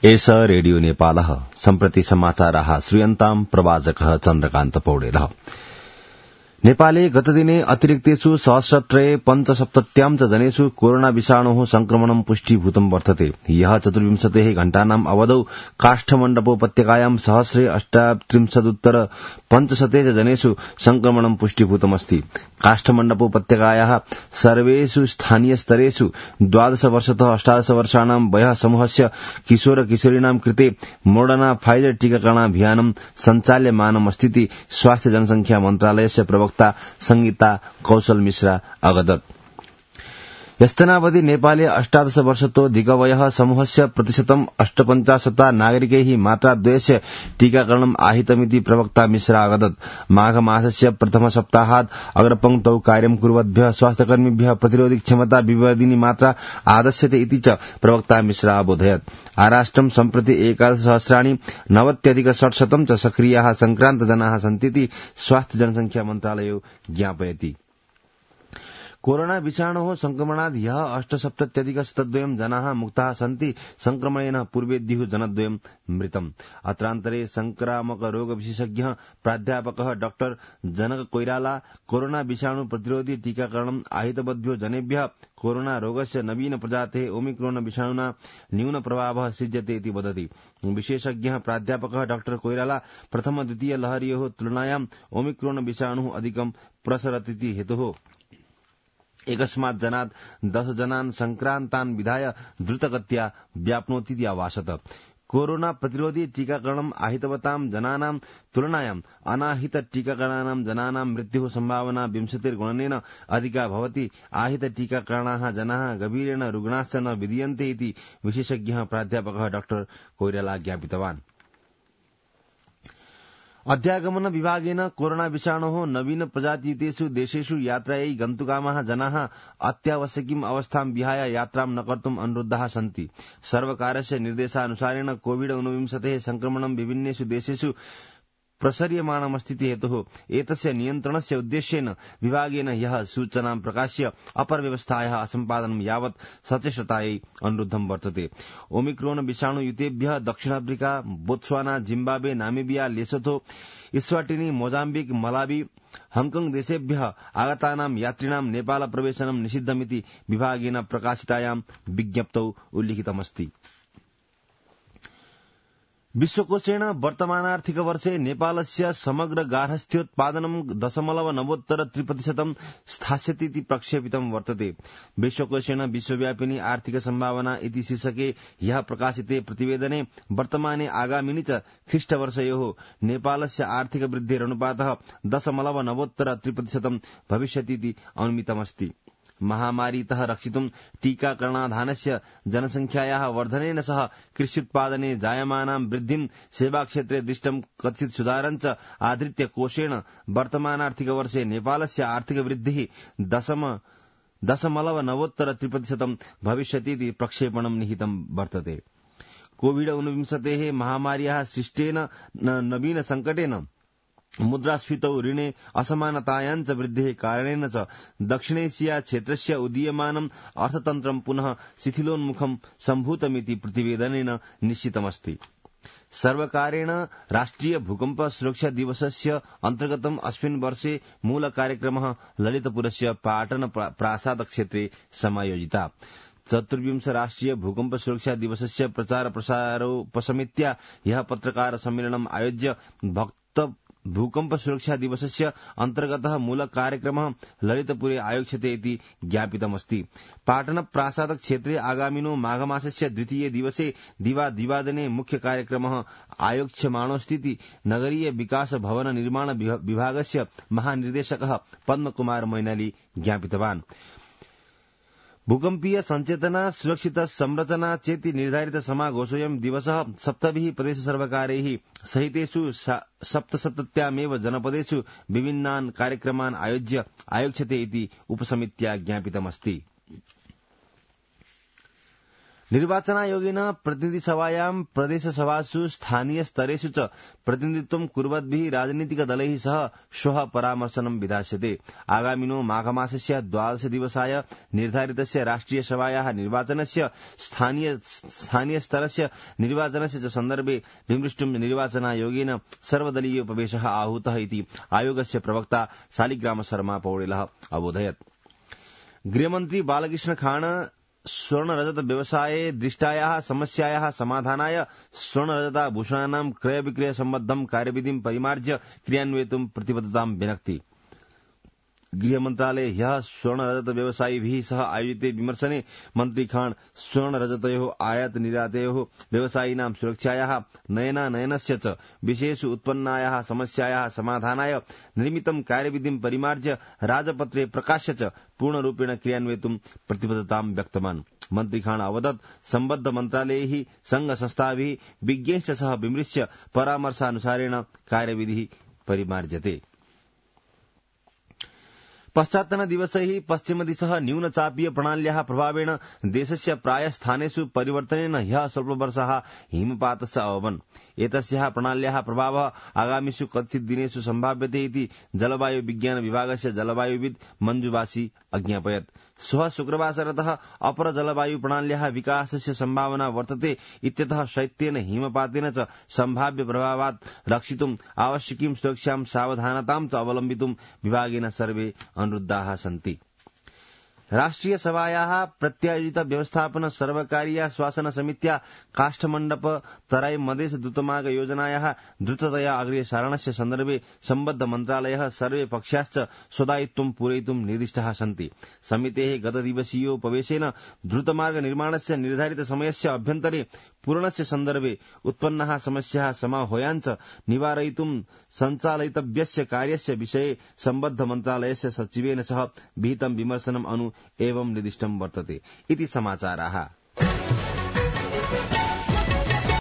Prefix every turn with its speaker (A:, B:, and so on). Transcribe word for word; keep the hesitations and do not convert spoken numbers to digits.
A: एष रेडियो नेपालः सम्प्रति समाचाराः श्रूयन्ताम् प्रवाचकः चन्द्रकान्त पौडेलः। नेपाले गतदिने अतिरिक्तेषु सहस्रत्रये पञ्चसप्तत्यां च जनेषु कोरोना विषाणोः संक्रमणं पुष्टीभूतं वर्तते। ह्यः चतुर्विंशतेः घण्टानाम् अवधौ काष्ठमण्डपोपत्यकायां सहस्रे अष्टात्रिंशदुत्तर पञ्चशते च जनेषु संक्रमणं पुष्टीभूतमस्ति। काष्ठमण्डपोपत्यकायाः सर्वेषु स्थानीयस्तरेषु द्वादश वर्षतः अष्टादश वर्षाणां वयः समूहस्य किशोर किशोरीणां कृते मोडर्ना फाइजर टीकाकरणाभियानं सञ्चाल्यमानमस्तीति स्वास्थ्य जनसंख्या मन्त्रालयस्य प्रवक्ता संगीता कौशल मिश्रा अवदत्। यस्तनावधि नेपाले अष्टादश वर्षतो अधिकवयः समूहस्य प्रतिशतम् अष्टपञ्चाशता नागरिकैः मात्राद्वयस्य टीकाकरणम् आहितमिति प्रवक्ता मिश्रा अवदत्। माघमासस्य प्रथम सप्ताहात् अग्रपङ्क्तौ कार्यं कुर्वद्भ्यः स्वास्थ्यकर्मिभ्यः प्रतिरोधि क्षमता विवर्धिनी मात्रा आदस्यते इति च प्रवक्ता मिश्रा अबोधयत्। आराष्ट्रं सम्प्रति एकादश सहस्राणि नवत्यधिक षट्शतं च सक्रियाः संक्रान्तजनाः सन्तीति स्वास्थ्य जनसंख्या मन्त्रालयो ज्ञापयति। कोरोना विषाणोः संक्रमणात् ह्यः अष्टसप्तत्यधिक शतद्वयं जनाः मुक्ताः सन्ति। संक्रमणेन पूर्वेद्युः जनद्वयं मृतम्। अत्रान्तरे संक्रामक रोग विशेषज्ञः प्राध्यापकः डाक्टर जनक कोइराला कोरोना विषाणु प्रतिरोधी टीकाकरणम् आहितवद्भ्यो जनेभ्यः कोरोना रोगस्य नवीन प्रजातेः ओमिक्रोन विषाणुना न्यून प्रभावः सृज्यते इति वदति। विशेषज्ञः प्राध्यापकः डाक्टर कोइराला प्रथम द्वितीय लहर्योः तुलनायाम् ओमिक्रोन विषाणुः अधिकं प्रसरतीति हेतुः एकस्मात् जनात् दश जनान् संक्रान्तान् विधाय द्रुतगत्या व्याप्नोतीति आवासत। कोरोना प्रतिरोधी टीकाकरणम् आहितवतां जनानां तुलनायाम् अनाहित टीकाकरणानां जनानां मृत्युः सम्भावना विंशतिर्गुणनेन अधिका भवति। आहित टीकाकरणाः जनाः गभीरेण रुग्णाश्च न विधीयन्ते इति विशेषज्ञः प्राध्यापकः डाक्टर कोइराला ज्ञापितवान्। अध्यागमन विभागेन कोरोना विषाणोः नवीन प्रजातियुतेषु देशेषु यात्रायै गन्तुकामाः जनाः अत्यावश्यकीम् अवस्थां विहाय यात्रां न कर्तुम् अनुरुद्धाः सन्ति। सर्वकारस्य निर्देशानुसारेण कोविड ऊनविंशतेः संक्रमणं विभिन्नेषु देशेषु प्रसर्यमाणमस्तीति हेतुः एतस्य नियन्त्रणस्य उद्देश्येन विभागेन ह्यः सूचनां प्रकाश्य अपरव्यवस्थायाः असम्पादनं यावत् सचेष्टतायै अनुरुद्धं वर्तते। ओमिक्रोन विषाणुयुतेभ्यः दक्षिण Africa, Botswana, Zimbabwe, Namibia, Lesotho, Eswatini, Mozambique, Malawi, Hong Kong देशेभ्यः आगतानां यात्रिणां नेपाल प्रवेशनं निषिद्धमिति विभागेन प्रकाशितायां विज्ञप्तौ उल्लिखितमस्ति। विश्वकोशेन वर्तमानार्थिक वर्षे नेपालस्य समग्र गार्हस्थ्योत्पादनं दशमलव नवोत्तर त्रिप्रतिशतं स्थास्यतीति प्रक्षेपितं वर्तते। विश्वकोशेन विश्वव्यापिनी आर्थिक सम्भावना इति शीर्षके ह्यः प्रकाशिते प्रतिवेदने वर्तमाने आगामिनि च ख्रीष्टवर्षयोः नेपालस्य आर्थिक वृद्धिरनुपातः दशमलव नवोत्तर त्रिप्रतिशतं भविष्यतीति अनुमितमस्ति। महामारीतः रक्षितुं टीकाकरणाधानस्य जनसंख्यायाः वर्धनेन सह कृष्युत्पादने जायमानां वृद्धिं सेवाक्षेत्रे दृष्टं कथित सुधारं च आधृत्य कोशेन वर्तमानार्थिकवर्षे नेपालस्य आर्थिक वृद्धिः दशम दशमलव नवोत्तर त्रिप्रतिशतं भविष्यतीति प्रक्षेपणं निहितं वर्तते। कोविड ऊनविंशतेः महामार्याः सृष्टेन नवीन संकटेन मुद्रास्फीतौ ऋणे असमानतायां च वृद्धेः कारणेन च दक्षिणेशिया क्षेत्रस्य उदीयमानम् अर्थतन्त्रं पुनः शिथिलोन्मुखं सम्भूतमिति प्रतिवेदनेन निश्चितमस्ति। सर्वकारेण राष्ट्रिय भूकम्प सुरक्षा दिवसस्य अन्तर्गतम् अस्मिन् वर्षे मूल कार्यक्रमः ललितपुरस्य पाटन प्रासाद क्षेत्रे समायोजिता। चतुर्विंश राष्ट्रिय भूकम्प सुरक्षा दिवसस्य प्रचार प्रसारोपसमित्या ह्यः पत्रकार सम्मेलनम् आयोज्य भक्त भूकम्प सुरक्षा दिवसस्य अन्तर्गतः मूल कार्यक्रमः ललितपुरे आयोक्ष्यते इति ज्ञापितमस्ति। पाटन प्रासाद क्षेत्रे आगामिनो माघमासस्य द्वितीये दिवसे दिवा द्विवादने मुख्य कार्यक्रमः आयोक्ष्यमाणोऽस्तीति नगरीय विकास भवन निर्माण विभागस्य महानिर्देशकः पद्मकुमार मैनाली ज्ञापितवान्। भूकम्पीय संचेतना सुरक्षित संरचना चेति निर्धारित समाघोषोऽयं दिवसः सप्तभिः प्रदेश सर्वकारैः सहितेषु सप्तसप्तत्यामेव जनपदेषु विभिन्नान् कार्यक्रमान् आयोज्य आयोक्ष्यते इति उपसमित्या ज्ञापितमस्ति। निर्वाचनायोगेन प्रतिनिधिसभायां प्रदेशसभासु स्थानीयस्तरेषु च प्रतिनिधित्वं कुर्वद्भिः राजनीतिकदलैः सह श्वः परामर्शनं विधास्यते। आगामिनो माघमासस्य द्वादश दिवसाय निर्धारितस्य राष्ट्रियसभायाः निर्वाचनस्य स्थानीय स्थानीयस्तरस्य निर्वाचनस्य च सन्दर्भे विमृष्टुं निर्वाचनायोगेन सर्वदलीय उपवेशः आहूतः इति आयोगस्य प्रवक्ता शालिग्राम शर्मा पौडेलः अबोधयत्। गृहमन्त्री बालकृष्ण खान स्वर्णरजत व्यवसाये दृष्टायाः समस्यायाः समाधानाय स्वर्णरजताभूषणानां क्रयविक्रय सम्बद्धं कार्यविधिं परिमार्ज्य क्रियान्वयितुं प्रतिबद्धतां विनक्ति। गृहमन्त्रालये ह्यः स्वर्णरजत व्यवसायिभिः सह आयोजिते विमर्शने मन्त्री खान स्वर्णरजतयोः आयात निर्यातयोः व्यवसायिनां सुरक्षायाः नयनानयनस्य च विषयेषु उत्पन्नायाः समस्यायाः समाधानाय निर्मितं कार्यविधिं परिमार्ज्य राजपत्रे प्रकाश्य च पूर्णरूपेण क्रियान्वयितुं प्रतिबद्धतां व्यक्तवान्। मन्त्री खान अवदत् सम्बद्ध मन्त्रालयैः संघ संस्थाभिः विज्ञैश्च सह विमृश्य परामर्शानुसारेण कार्यविधिः परिमार्ज्यते। पश्चात्तनदिवसैः पश्चिमदिशः न्यूनचापीय प्रणाल्याः प्रभावेण देशस्य प्राय स्थानेषु परिवर्तनेन ह्यः स्वल्पवर्षाः हिमपातस्य अभवन्। एतस्याः प्रणाल्याः प्रभावः आगामिषु कतिचित् दिनेषु सम्भाव्यते इति जलवायु विज्ञान विभागस्य जलवायुविद् मञ्जुबासी अज्ञापयत्। श्वः शुक्रवासरतः अपर जलवायु प्रणाल्याः विकासस्य सम्भावना वर्तते इत्यतः शैत्येन हिमपातेन च सम्भाव्य प्रभावात् रक्षितुम् आवश्यकीं सुरक्षां सावधानतां च अवलम्बितुं विभागेन सर्वे अनुरुद्धाः सन्ति। राष्ट्रिय सभायाः प्रत्यायोजित व्यवस्थापन सर्वकारीय शासन समित्या काष्ठमण्डप तराई मधेश द्रुतमार्ग योजनायाः द्रुततया अग्रे सारणस्य सन्दर्भे सम्बद्ध मन्त्रालयः सर्वे पक्षाश्च स्वदायित्वं पूरयितुं निर्दिष्टाः सन्ति। समितेः गतदिवसीयोपवेशेन द्रुतमार्ग निर्माणस्य निर्धारित समयस्य अभ्यन्तरे पूरणस्य सन्दर्भे उत्पन्नाः समस्याः समाह्वयाञ्च निवारयितुं सञ्चालयितव्यस्य कार्यस्य विषये सम्बद्ध मन्त्रालयस्य सचिवेन सह विहितं विमर्शनम् अनु एवं निर्दिष्टं वर्तते इति समाचाराः।